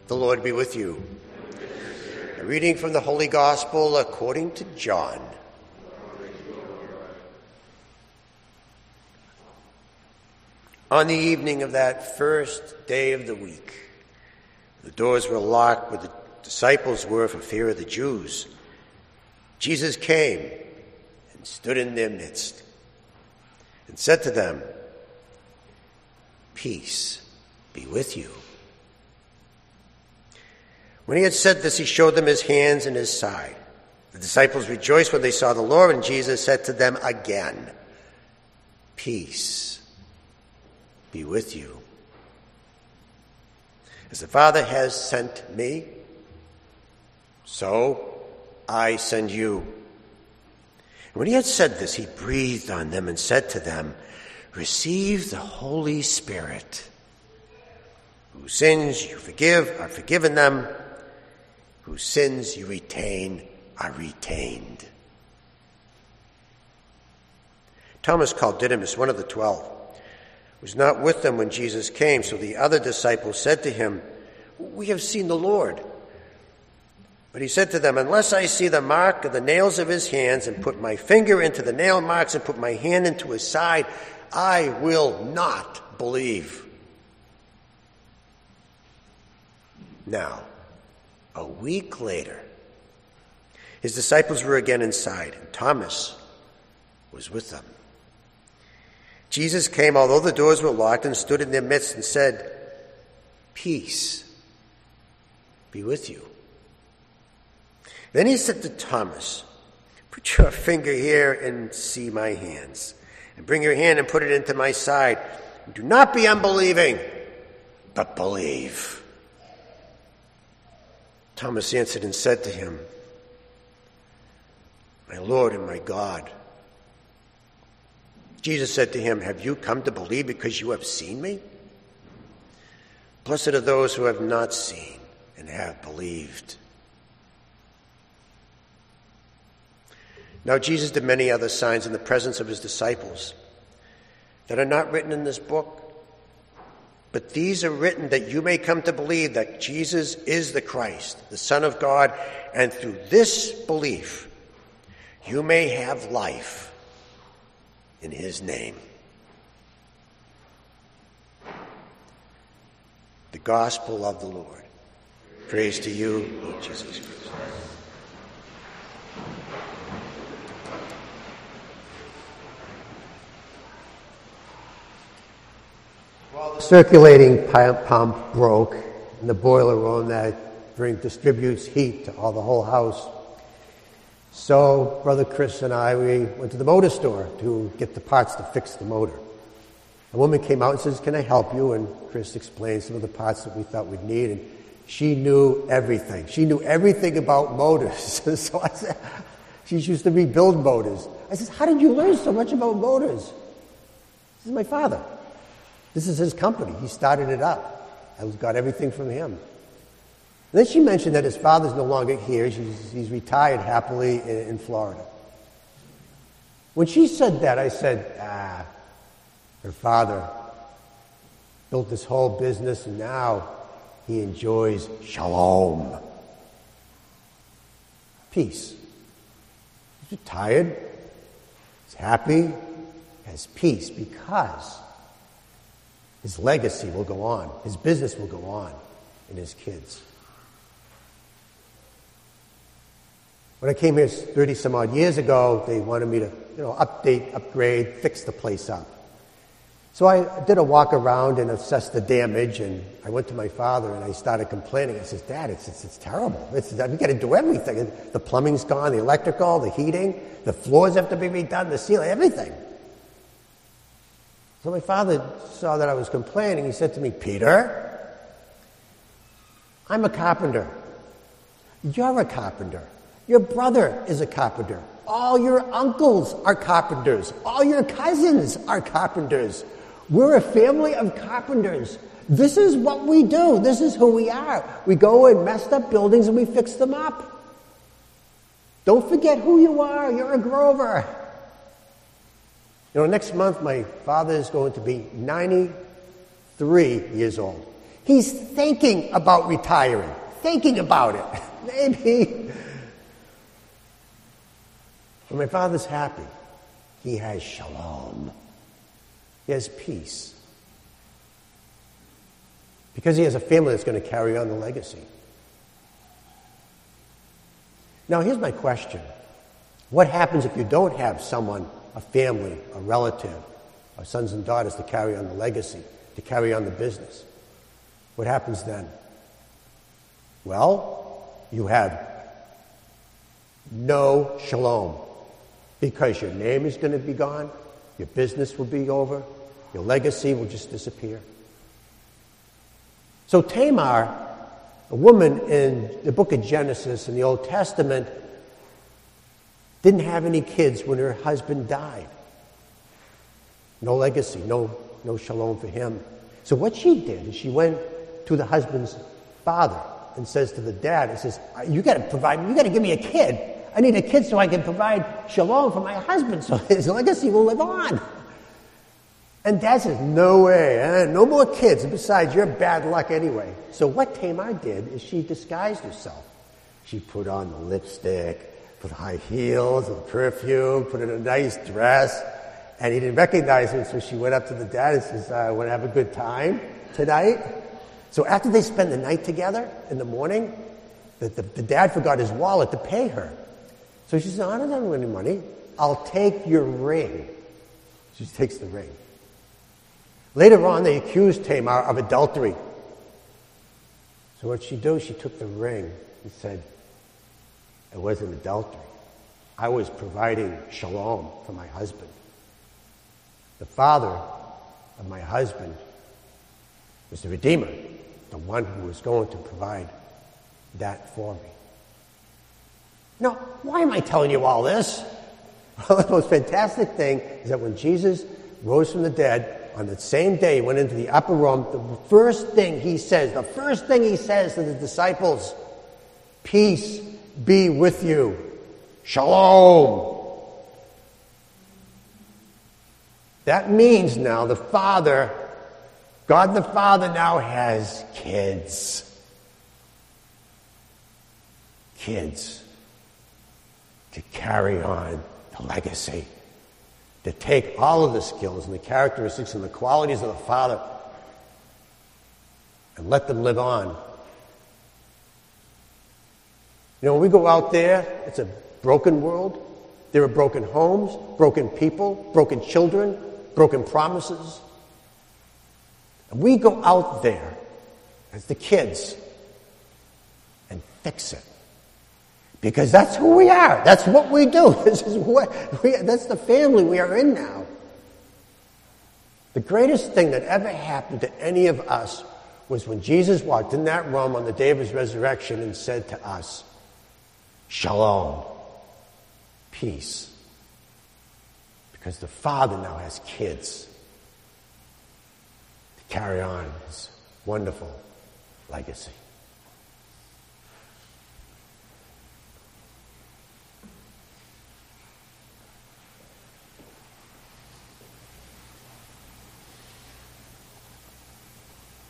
The Lord be with you. A reading from the Holy Gospel according to John. On the evening of that first day of the week, the doors were locked where the disciples were for fear of the Jews. Jesus came and stood in their midst and said to them, "Peace be with you." When he had said this, he showed them his hands and his side. The disciples rejoiced when they saw the Lord, and Jesus said to them again, "Peace be with you. As the Father has sent me, so I send you." And when he had said this, he breathed on them and said to them, "Receive the Holy Spirit. Whose sins you forgive are forgiven them. Whose sins you retain are retained." Thomas, called Didymus, one of the 12, was not with them when Jesus came. So the other disciples said to him, "We have seen the Lord." But he said to them, "Unless I see the mark of the nails of his hands and put my finger into the nail marks and put my hand into his side, I will not believe." Now, a week later, his disciples were again inside, and Thomas was with them. Jesus came, although the doors were locked, and stood in their midst and said, "Peace be with you." Then he said to Thomas, "Put your finger here and see my hands, and bring your hand and put it into my side. And do not be unbelieving, but believe." Thomas answered and said to him, "My Lord and my God." Jesus said to him, "Have you come to believe because you have seen me? Blessed are those who have not seen and have believed." Now Jesus did many other signs in the presence of his disciples that are not written in this book. But these are written that you may come to believe that Jesus is the Christ, the Son of God, and through this belief you may have life in his name. The Gospel of the Lord. Praise to you, Lord Jesus Christ. Well, the circulating pump broke in the boiler room that distributes heat to the whole house. So Brother Chris and I, we went to the motor store to get the parts to fix the motor. A woman came out and says, "Can I help you?" And Chris explained some of the parts that we thought we'd need, and she knew everything. She knew everything about motors. So I said, she used to rebuild motors. I said, "How did you learn so much about motors?" This is my father. This is his company. He started it up. I got everything from him. And then she mentioned that his father's no longer here. He's retired happily in Florida. When she said that, I said, her father built this whole business, and now he enjoys shalom. Peace. He's retired. He's happy. Has peace because his legacy will go on. His business will go on in his kids. When I came here 30 some odd years ago, they wanted me to, update, upgrade, fix the place up. So I did a walk around and assessed the damage, and I went to my father and I started complaining. I said, "Dad, it's terrible. We got to do everything. The plumbing's gone, the electrical, the heating, the floors have to be redone, the ceiling, everything." So my father saw that I was complaining. He said to me, "Peter, I'm a carpenter. You're a carpenter. Your brother is a carpenter. All your uncles are carpenters. All your cousins are carpenters. We're a family of carpenters. This is what we do. This is who we are. We go in messed up buildings and we fix them up. Don't forget who you are. You're a Grover." Next month my father is going to be 93 years old. He's thinking about retiring, thinking about it. Maybe. When my father's happy, he has shalom. He has peace. Because he has a family that's going to carry on the legacy. Now, here's my question. What happens if you don't have someone, a family, a relative, or sons and daughters to carry on the legacy, to carry on the business? What happens then? Well, you have no shalom. Because your name is going to be gone, your business will be over, your legacy will just disappear. So Tamar, a woman in the book of Genesis in the Old Testament, didn't have any kids when her husband died. No legacy, no shalom for him. So what she did is she went to the husband's father and says to the dad, it says, you got to give me a kid. I need a kid so I can provide shalom for my husband so his legacy will live on. And Dad says, no way, no more kids. And besides, you're bad luck anyway. So what Tamar did is she disguised herself. She put on the lipstick, put high heels, and perfume, put in a nice dress. And he didn't recognize her, so she went up to the dad and says, want to have a good time tonight? So after they spend the night together in the morning, the dad forgot his wallet to pay her. So she said, I don't have any money. I'll take your ring. She takes the ring. Later on, they accused Tamar of adultery. So what she do? She took the ring and said, it wasn't adultery. I was providing shalom for my husband. The father of my husband was the Redeemer, the one who was going to provide that for me. Now, why am I telling you all this? Well, the most fantastic thing is that when Jesus rose from the dead, on that same day, he went into the upper room, the first thing he says to the disciples, peace be with you. Shalom. That means now God the Father now has kids. Kids to carry on the legacy. To take all of the skills and the characteristics and the qualities of the Father and let them live on. You know, when we go out there, it's a broken world. There are broken homes, broken people, broken children, broken promises. And we go out there as the kids and fix it. Because that's who we are. That's what we do. That's the family we are in now. The greatest thing that ever happened to any of us was when Jesus walked in that room on the day of his resurrection and said to us, Shalom, peace. Because the Father now has kids to carry on his wonderful legacy.